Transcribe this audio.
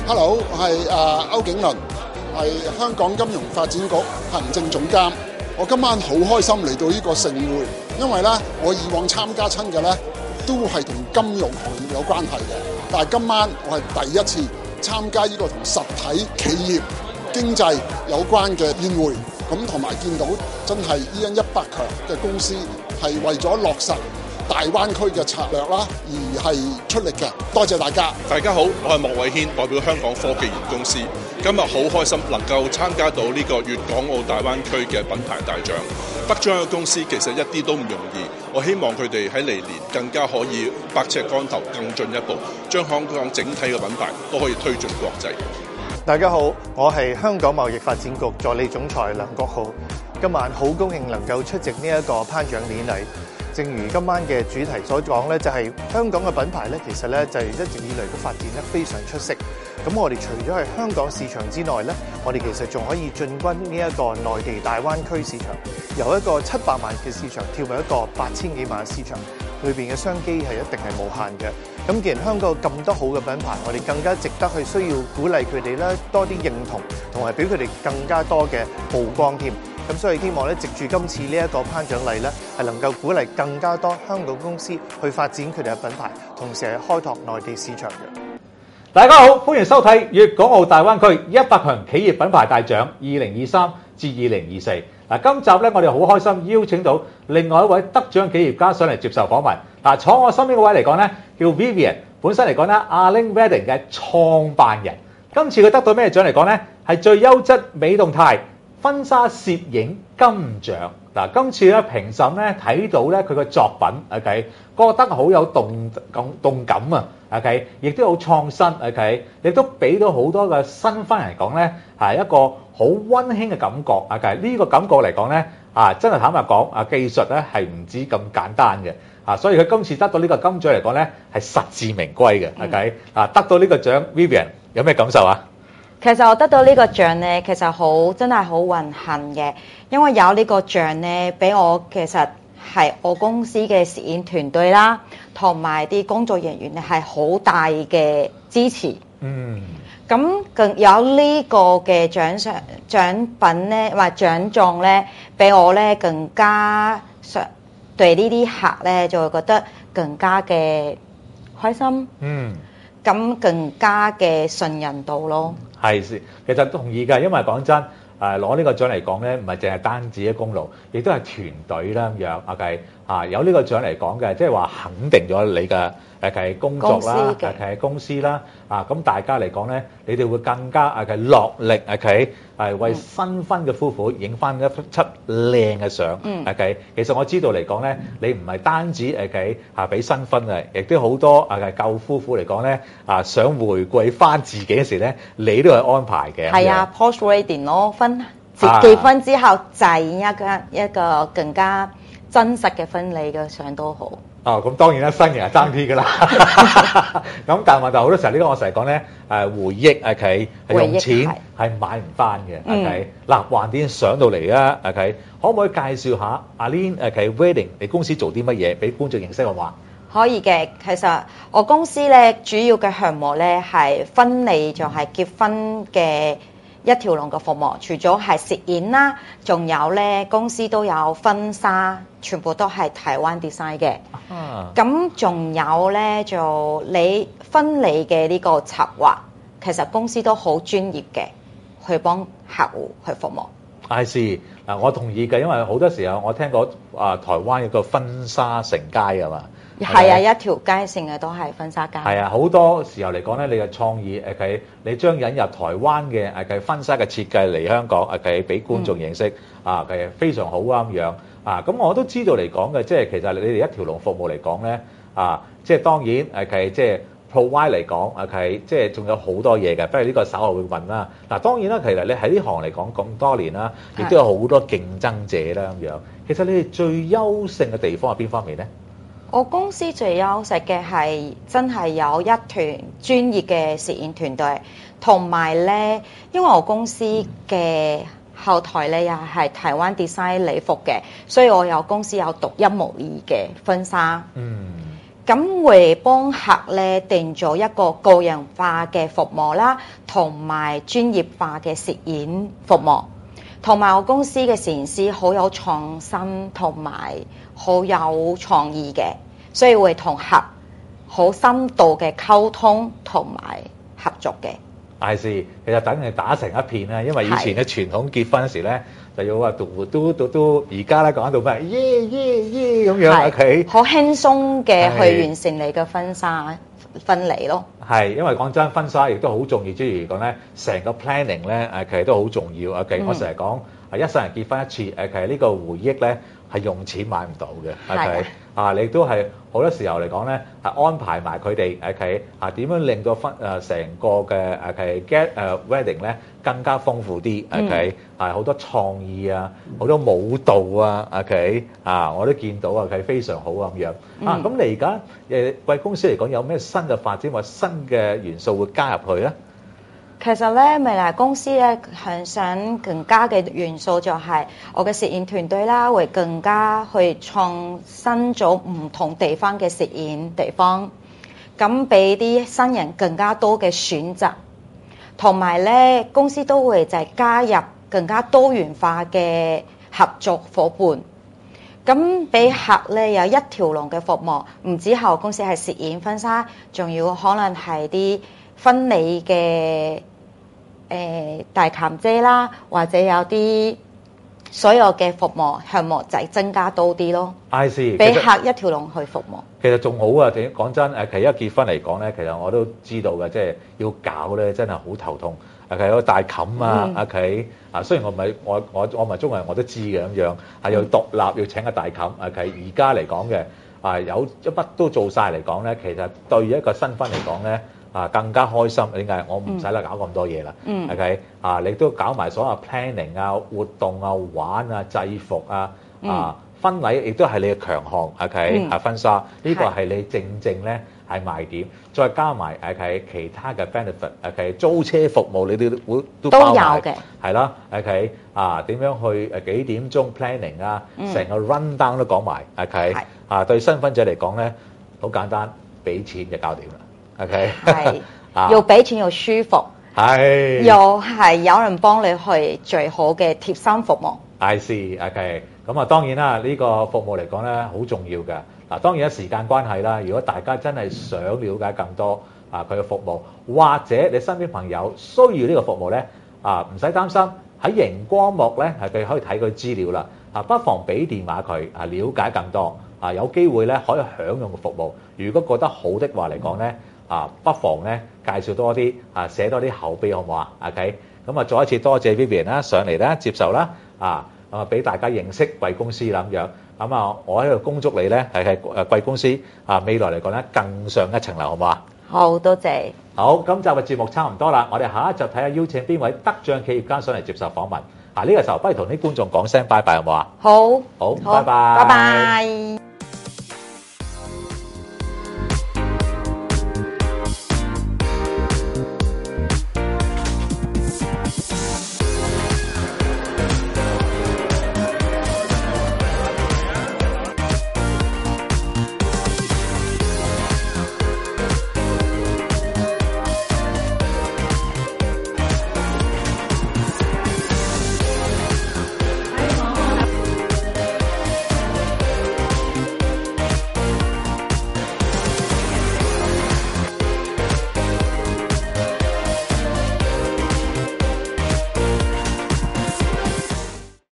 Hello， 我係歐景倫，係香港金融發展局行政總監。我今晚好開心嚟到呢個盛會，因為咧我以往參加親嘅咧都係同金融行業有關係嘅，但係今晚我係第一次參加呢個同實體企業經濟有關嘅宴會，咁同埋見到真係EN100強嘅公司係為咗落實大灣區嘅策略啦，而係出力嘅。多謝大家。 大家好，我係莫偉軒，代表香港科技園公司。今日好開心能夠參加到呢個粵港澳大灣區嘅品牌大獎。得獎嘅公司其實一啲都唔容易，我希望佢哋喺嚟年更加可以百尺竿頭更進一步，將香港整體嘅品牌都可以推進國際。 大家好，我係香港貿易發展局助理總裁梁國浩。今晚好高興能夠出席呢一個頒獎典禮。正如今晚嘅主題所講咧，就係香港嘅品牌咧，其實咧就係一直以嚟嘅發展咧非常出色。咁我哋除咗係香港市場之外咧，我哋其實仲可以進軍呢一個內地大灣區市場，由一個700萬嘅市場跳入一個8000幾萬嘅市場，裏邊嘅商機係一定係無限嘅。咁既然香港有咁多好嘅品牌，我哋更加值得去需要鼓勵佢哋咧多啲認同，同埋俾佢哋更加多嘅曝光添。咁所以希望咧，藉住今次呢一個頒獎禮咧，係能夠鼓勵更加多香港公司去發展佢哋嘅品牌，同時係開拓內地市場嘅。 大家好，歡迎收睇粵港澳大灣區100強企業品牌大獎2023至2024。嗱，今集咧我哋好開心邀請到另外一位得獎企業家上嚟接受訪問。嗱，坐我身邊嗰位嚟講咧，叫 Vivian， 本身嚟講咧，Arling Wedding 嘅創辦人。今次佢得到咩獎嚟講咧？係最優質美動態婚紗攝影金獎。嗱，今次咧評審咧睇到咧佢嘅作品 ，OK， 覺得好有動感啊 ，OK， 亦都好創新 ，OK， 亦都俾到好多嘅新婚人嚟講咧係一個好溫馨嘅感覺 ，OK， 呢個感覺嚟講咧真係坦白講技術咧係唔止咁簡單嘅，所以佢今次得到呢個金獎嚟講咧係實至名歸嘅 ，OK， 得到呢個獎 ，Vivian 有咩感受啊？ 其實我得到呢個獎咧，其實真係好榮幸嘅，因為有呢個獎咧，俾我其實係我公司嘅攝影團隊啦，同埋啲工作人員咧係好大嘅支持。咁更有呢個嘅獎品咧，或獎狀咧，俾我咧更加對呢啲客咧就會覺得更加嘅開心。咁更加嘅信任度咯。 係，其實同意㗎，因為講真，攞呢個獎嚟講咧，唔係淨係單止嘅功勞，亦都係團隊啦咁樣。OK，有呢個獎嚟講嘅，即係話肯定咗你嘅工作啦，公司啦，咁大家嚟講咧，你哋會更加落力為新婚嘅夫婦影翻一輯靚嘅相。其實我知道嚟講咧，你唔係單止俾新婚啊，亦都好多舊夫婦嚟講咧想回歸翻自己嘅時咧，你都係安排嘅。 係啊 ，post wedding 咯，結婚之後就一個更加真實嘅婚禮嘅相都好。 咁當然啦，新人係爭啲㗎啦。咁但係問題好多時候呢個我成日講咧，回憶係用錢係買唔翻嘅。嗱，橫掂上到嚟啊，可唔可以介紹下 Arling Wedding 你公司做啲乜嘢，俾觀眾認識嘅話？ 可以嘅，其實我公司咧主要嘅項目咧係婚禮，就係結婚嘅一條龍嘅服務，除咗係攝影啦，仲有咧公司都有婚紗，全部都係台灣 design 嘅。咁仲有咧就你婚禮嘅呢個策劃，其實公司都好專業嘅，去幫客戶去服務。 係嗱，我同意嘅，因為好多時候我聽過台灣有個婚紗城街係嘛？ 係啊，一條街成日都係婚紗街。係啊，好多時候嚟講咧，你嘅創意你將引入台灣嘅婚紗嘅設計嚟香港俾觀眾認識非常好咁樣咁我都知道嚟講嘅，即係其實你哋一條龍服務嚟講咧即係當然即係 provide 嚟講即係仲有好多嘢嘅，不過呢個稍後會問啦。嗱，當然啦，其實你喺呢行嚟講咁多年啦，亦都有好多競爭者啦咁樣。其實你哋最優勝嘅地方係邊方面咧？ 我公司最優勢嘅係真係有一團專業嘅攝影團隊，同埋咧，因為我公司嘅後台咧又係台灣 design 禮服嘅，所以我有公司有獨一無二嘅婚紗。 咁會幫客咧定咗一個個人化嘅服務啦，同埋專業化嘅攝影服務，同埋我公司嘅攝影師好有創新同埋好有創意嘅，所以會同客好深度嘅溝通同埋合作嘅。 係是，其實等你打成一片啦，因為以前嘅傳統結婚時咧就要話嘟，而家咧講到咩耶咁樣，OK， 好輕鬆嘅去完成你嘅婚禮咯。 係，因為講真，婚紗亦都好重要。之餘嚟講咧，成個 planning 咧其實都好重要。OK，我成日講一世人結婚一次，其實呢個回憶咧係用錢買唔到嘅。OK，你都係好多時候嚟講咧係安排埋佢哋 OK 點樣令到成個嘅 wedding 咧更加豐富啲。OK，好多創意啊，好多舞蹈啊。OK，我都見到係非常好咁樣。咁你而家貴公司嚟講有咩新嘅發展或新嘅元素會加入去咧？ 其實咧，未來公司咧係想更加嘅元素就係我嘅攝影團隊啦，會更加去創新咗唔同地方嘅攝影地方，咁俾啲新人更加多嘅選擇，同埋咧公司都會就係加入更加多元化嘅合作夥伴。咁俾客咧有一條龍嘅服務，唔止後公司係攝影婚紗，仲要可能係啲婚禮嘅大妗姐啦，或者有啲所有嘅服務項目就增加多啲咯。 I see， 俾客一條龍去服務。 其實仲好啊！講真其實一結婚嚟講咧，其實我都知道嘅，即係要搞咧真係好頭痛。其實有個大冚啊，OK雖然我唔係我唔係中國人，我都知嘅咁樣，要獨立要請個大冚。OK，而家嚟講嘅有一筆都做晒嚟講咧，其實對一個新婚嚟講咧更加開心。點解？我唔使啦，搞咁多嘢啦。OK 你都搞埋所有 planning 活動玩制服婚禮亦都係你嘅強項。OK 婚紗呢個係你正咧係賣點，再加埋其他嘅 benefit。租車服務你都包埋嘅， 係啦。OK 點樣去幾點鐘 planning 成個 run down 都講埋。OK 對新婚者嚟講咧好簡單，俾錢就搞掂啦。OK 係要俾錢又舒服， 係又係有人幫你去最好嘅貼心服務。 I see。 OK， 咁當然啦，呢個服務嚟講咧好重要嘅。當然時間關係啦，如果大家真係想了解更多佢嘅服務，或者你身邊朋友需要呢個服務咧唔使擔心，喺熒光幕咧佢可以睇佢資料啦。不妨俾電話佢了解更多有機會咧可以享用嘅服務。如果覺得好的話嚟講咧不妨咧介紹多啲寫多啲口碑，好唔好啊？OK， 咁再一次多謝 Vivian 啦上嚟啦接受啦俾大家認識貴公司啦咁樣。咁我喺度恭祝你咧係貴公司未來嚟講咧更上一層樓，好唔好啊？ 好多謝。 好，今集嘅節目差唔多啦，我哋下一集睇下邀請邊位得獎企業家上嚟接受訪問。呢個時候不如同啲觀眾講聲拜拜，好唔好啊？ 好， 拜拜。 拜拜。